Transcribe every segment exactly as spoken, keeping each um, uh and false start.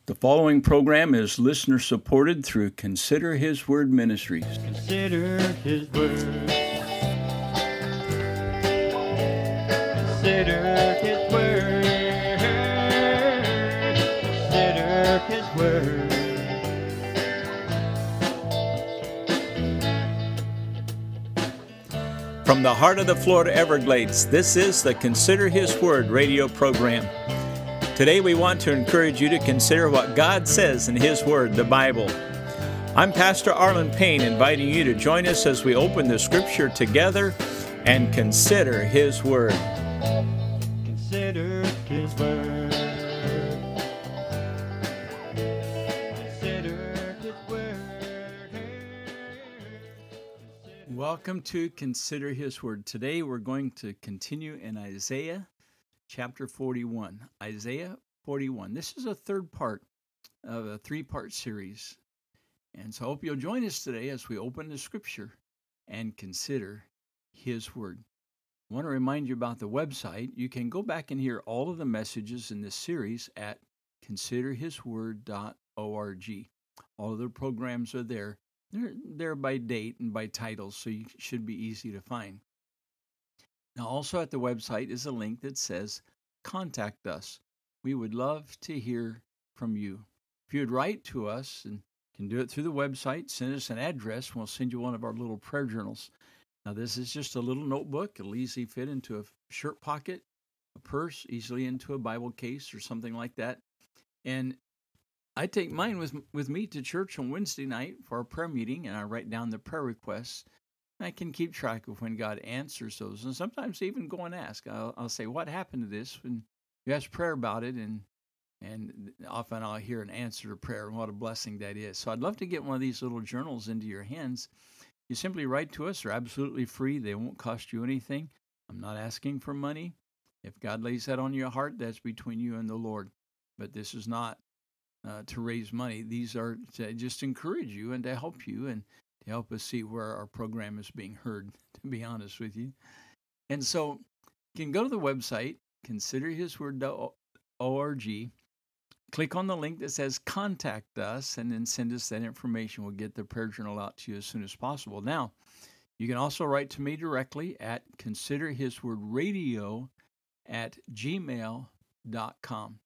The following program is listener supported through Consider His Word Ministries. Consider His Word. Consider His Word. Consider His Word. From the heart of the Florida Everglades, this is the Consider His Word radio program. Today we want to encourage you to consider what God says in His Word, the Bible. I'm Pastor Arlen Payne, inviting you to join us as we open the Scripture together and consider His Word. Consider His Word. Consider His Word. Welcome to Consider His Word. Today we're going to continue in Isaiah chapter forty-one. Isaiah forty-one. This is a third part of a three-part series. And so I hope you'll join us today as we open the Scripture and consider His Word. I want to remind you about the website. You can go back and hear all of the messages in this series at consider his word dot org. All of the programs are there. They're there by date and by titles, so you should be easy to find. Now, also at the website is a link that says, Contact Us. We would love to hear from you. If you would write to us, and can do it through the website, send us an address, and we'll send you one of our little prayer journals. Now, this is just a little notebook. It'll easily fit into a shirt pocket, a purse, easily into a Bible case or something like that. And I take mine with, with me to church on Wednesday night for our prayer meeting, and I write down the prayer requests. I can keep track of when God answers those. And sometimes even go and ask. I'll, I'll say, what happened to this? When you ask prayer about it, and and often I'll hear an answer to prayer, and what a blessing that is. So I'd love to get one of these little journals into your hands. You simply write to us. They're absolutely free. They won't cost you anything. I'm not asking for money. If God lays that on your heart, that's between you and the Lord. But this is not uh, to raise money. These are to just encourage you and to help you and to help us see where our program is being heard, to be honest with you. And so you can go to the website, consider his word dot org, click on the link that says Contact Us, and then send us that information. We'll get the prayer journal out to you as soon as possible. Now, you can also write to me directly at considerhiswordradio at gmail dot com.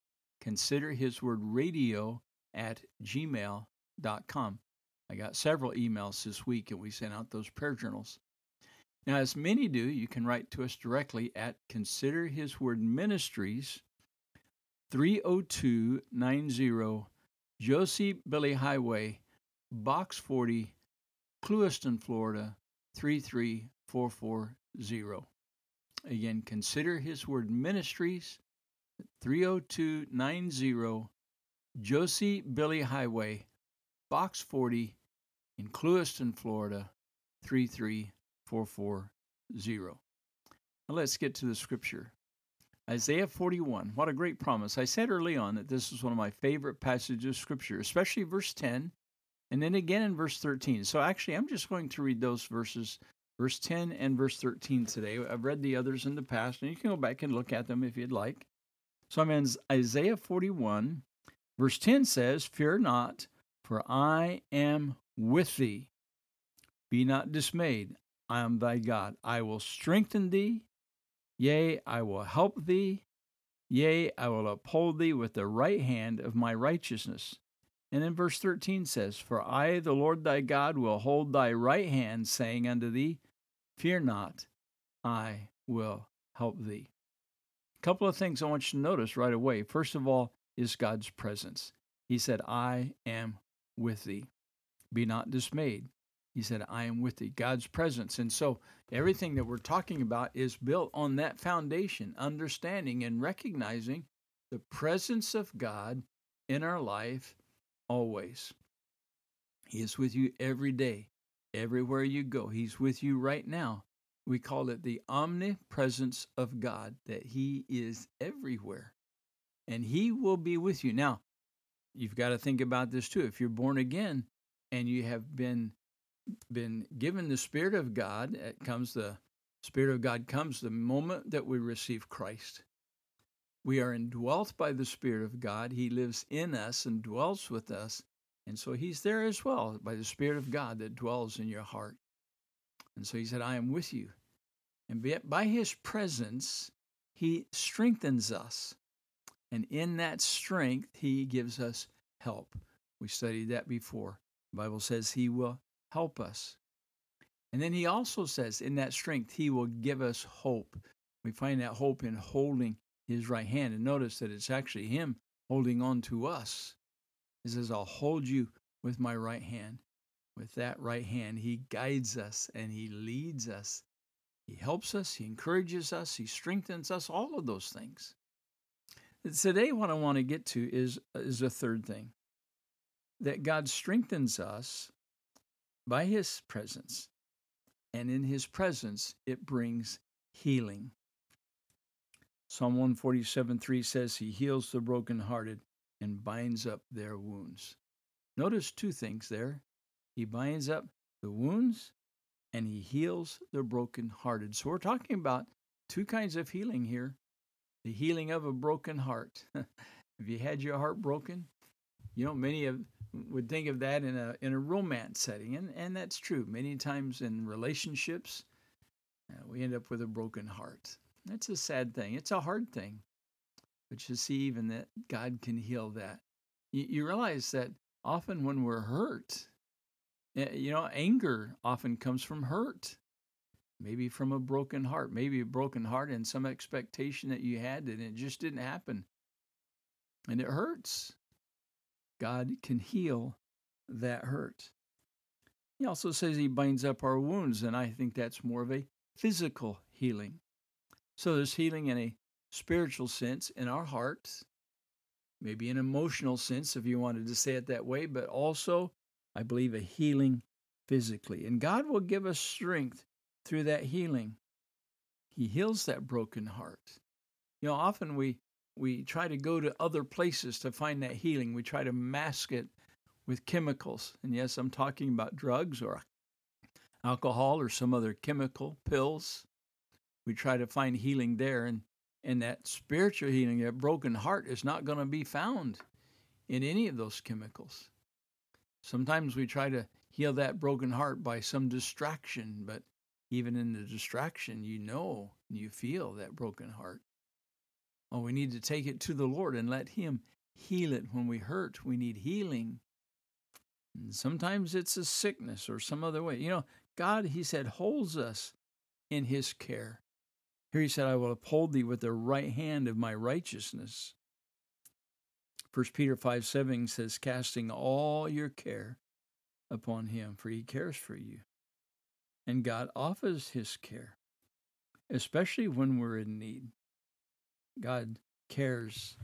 Considerhiswordradio at gmail dot com. I got several emails this week, and we sent out those prayer journals. Now, as many do, you can write to us directly at Consider His Word Ministries, three oh two ninety Josie Billy Highway, Box forty, Clewiston, Florida, three three four four zero. Again, Consider His Word Ministries, three oh two ninety Josie Billy Highway, Box forty, in Clewiston, Florida, three three four four zero. Now let's get to the Scripture. Isaiah forty-one. What a great promise. I said early on that this is one of my favorite passages of Scripture, especially verse ten, and then again in verse thirteen. So actually, I'm just going to read those verses, verse ten and verse thirteen today. I've read the others in the past, and you can go back and look at them if you'd like. So I'm in Isaiah forty-one. Verse ten says, Fear not, for I am with thee. Be not dismayed. I am thy God. I will strengthen thee. Yea, I will help thee. Yea, I will uphold thee with the right hand of my righteousness. And then verse thirteen says, For I, the Lord thy God, will hold thy right hand, saying unto thee, Fear not, I will help thee. A couple of things I want you to notice right away. First of all is God's presence. He said, I am with thee. Be not dismayed. He said, I am with thee. God's presence. And so everything that we're talking about is built on that foundation, understanding and recognizing the presence of God in our life always. He is with you every day, everywhere you go. He's with you right now. We call it the omnipresence of God, that He is everywhere. And He will be with you. Now, you've got to think about this too. If you're born again and you have been been given the Spirit of God, it comes the Spirit of God comes the moment that we receive Christ. We are indwelt by the Spirit of God. He lives in us and dwells with us. And so he's there as well by the Spirit of God that dwells in your heart. And so he said, I am with you. And by his presence, he strengthens us. And in that strength, he gives us help. We studied that before. The Bible says he will help us. And then he also says in that strength, he will give us hope. We find that hope in holding his right hand. And notice that it's actually him holding on to us. He says, I'll hold you with my right hand. With that right hand, he guides us and he leads us. He helps us, he encourages us, he strengthens us, all of those things. Today, what I want to get to is, is a third thing, that God strengthens us by his presence. And in his presence, it brings healing. Psalm one forty-seven three says, he heals the brokenhearted and binds up their wounds. Notice two things there. He binds up the wounds and he heals the brokenhearted. So we're talking about two kinds of healing here. The healing of a broken heart. If you had your heart broken, you know, many of would think of that in a in a romance setting, and, and that's true. Many times in relationships, uh, we end up with a broken heart. That's a sad thing. It's a hard thing. But you see even that God can heal that. You, you realize that often when we're hurt, you know, anger often comes from hurt. Maybe from a broken heart, maybe a broken heart and some expectation that you had and it just didn't happen. And it hurts. God can heal that hurt. He also says he binds up our wounds, and I think that's more of a physical healing. So there's healing in a spiritual sense in our hearts, maybe an emotional sense if you wanted to say it that way, but also, I believe, a healing physically. And God will give us strength through that healing. He heals that broken heart. You know, often we we try to go to other places to find that healing. We try to mask it with chemicals. And yes, I'm talking about drugs or alcohol or some other chemical, pills. We try to find healing there. And, and that spiritual healing, that broken heart, is not going to be found in any of those chemicals. Sometimes we try to heal that broken heart by some distraction, but even in the distraction, you know, you feel that broken heart. Oh, we need to take it to the Lord and let him heal it when we hurt. We need healing. And sometimes it's a sickness or some other way. You know, God, he said, holds us in his care. Here he said, I will uphold thee with the right hand of my righteousness. First Peter five seven says, casting all your care upon him, for he cares for you. And God offers his care, especially when we're in need. God cares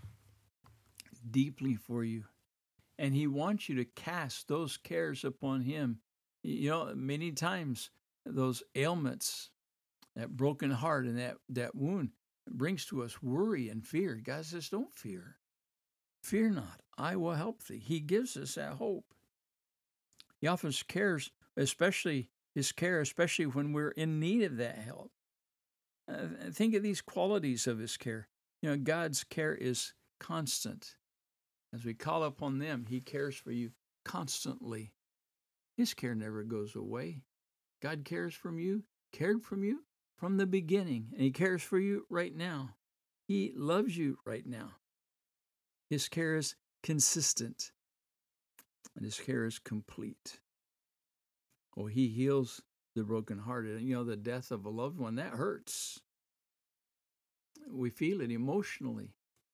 deeply for you, and he wants you to cast those cares upon him. You know, many times those ailments, that broken heart and that, that wound brings to us worry and fear. God says, don't fear. Fear not, I will help thee. He gives us that hope. He offers cares, especially his care, especially when we're in need of that help. Uh, think of these qualities of his care. You know, God's care is constant. As we call upon them, he cares for you constantly. His care never goes away. God cares from you, cared from you from the beginning, and he cares for you right now. He loves you right now. His care is consistent, and his care is complete. Oh, he heals the brokenhearted. And you know, the death of a loved one, that hurts. We feel it emotionally.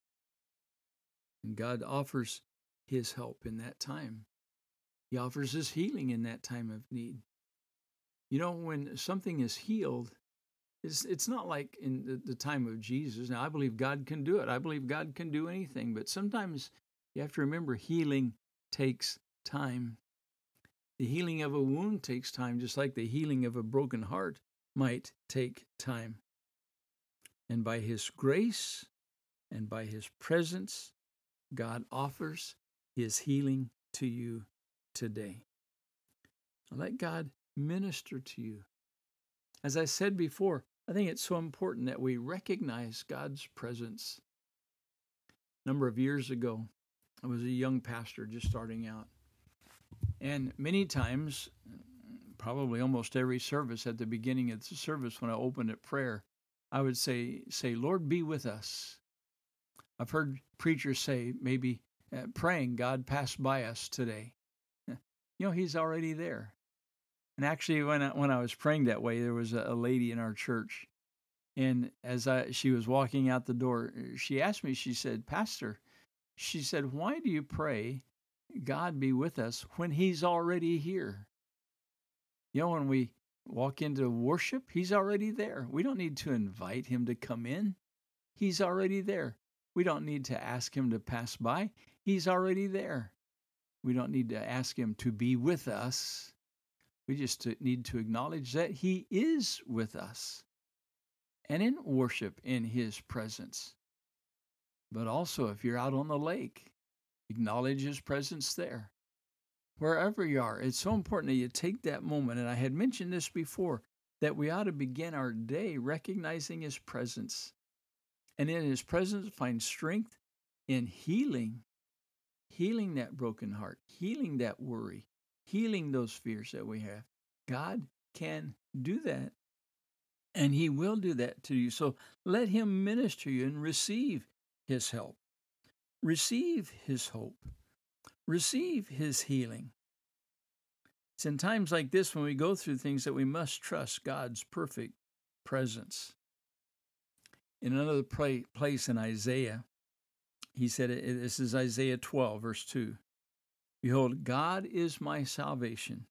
And God offers his help in that time. He offers his healing in that time of need. You know, when something is healed, it's, it's not like in the, the time of Jesus. Now, I believe God can do it. I believe God can do anything. But sometimes you have to remember healing takes time. The healing of a wound takes time, just like the healing of a broken heart might take time. And by his grace and by his presence, God offers his healing to you today. Let God minister to you. As I said before, I think it's so important that we recognize God's presence. A number of years ago, I was a young pastor just starting out. And many times, probably almost every service, at the beginning of the service when I opened at prayer, I would say, say, Lord, be with us. I've heard preachers say, maybe uh, praying, God pass by us today. You know, he's already there. And actually, when I, when I was praying that way, there was a, a lady in our church. And as I, she was walking out the door, she asked me, she said, Pastor, she said, why do you pray God be with us when he's already here? You know, when we walk into worship, he's already there. We don't need to invite him to come in. He's already there. We don't need to ask him to pass by. He's already there. We don't need to ask him to be with us. We just need to acknowledge that he is with us and in worship in his presence. But also, if you're out on the lake, acknowledge his presence there. Wherever you are, it's so important that you take that moment. And I had mentioned this before, that we ought to begin our day recognizing his presence. And in his presence, find strength in healing, healing that broken heart, healing that worry, healing those fears that we have. God can do that. And he will do that to you. So let him minister you and receive his help. Receive his hope. Receive his healing. It's in times like this when we go through things that we must trust God's perfect presence. In another place in Isaiah, he said, this is Isaiah twelve, verse two. Behold, God is my salvation.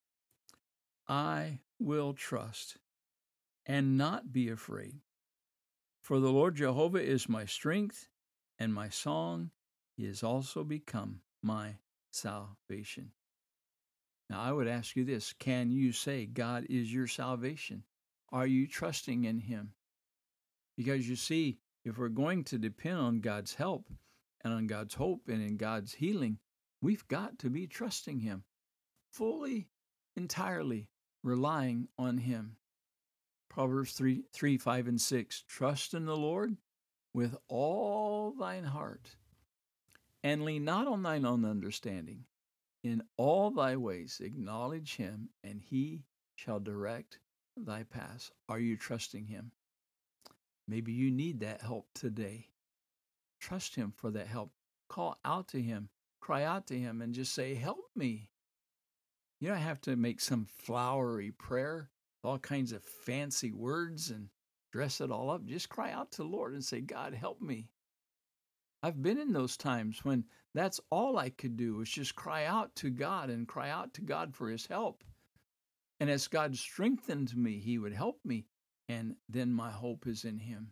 I will trust and not be afraid. For the Lord Jehovah is my strength and my song. He has also become my salvation. Now, I would ask you this. Can you say God is your salvation? Are you trusting in him? Because you see, if we're going to depend on God's help and on God's hope and in God's healing, we've got to be trusting him, fully, entirely relying on him. Proverbs three, three, five, and six. Trust in the Lord with all thine heart, and lean not on thine own understanding. In all thy ways acknowledge him, and he shall direct thy paths. Are you trusting him? Maybe you need that help today. Trust him for that help. Call out to him. Cry out to him and just say, help me. You don't have to make some flowery prayer, all kinds of fancy words and dress it all up. Just cry out to the Lord and say, God, help me. I've been in those times when that's all I could do was just cry out to God and cry out to God for his help. And as God strengthened me, he would help me. And then my hope is in him.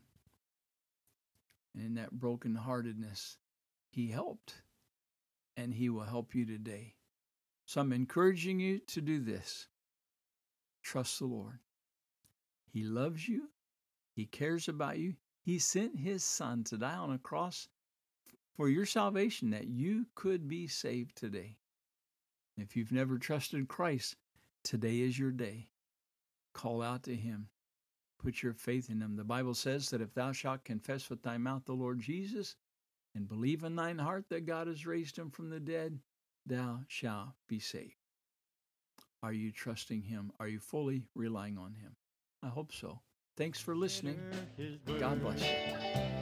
And in that brokenheartedness, he helped. And he will help you today. So I'm encouraging you to do this. Trust the Lord. He loves you. He cares about you. He sent his son to die on a cross for your salvation, that you could be saved today. If you've never trusted Christ, today is your day. Call out to him. Put your faith in him. The Bible says that if thou shalt confess with thy mouth the Lord Jesus and believe in thine heart that God has raised him from the dead, thou shalt be saved. Are you trusting him? Are you fully relying on him? I hope so. Thanks for listening. God bless you.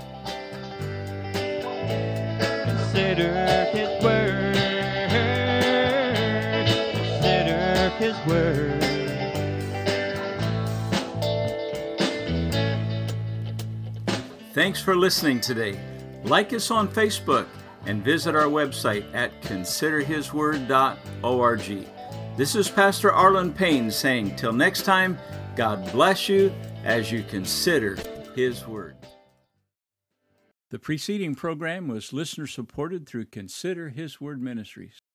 Consider his word. Consider his word. Thanks for listening today. Like us on Facebook and visit our website at consider his word dot org. This is Pastor Arlen Payne saying, till next time, God bless you as you consider his word. The preceding program was listener supported through Consider His Word Ministries.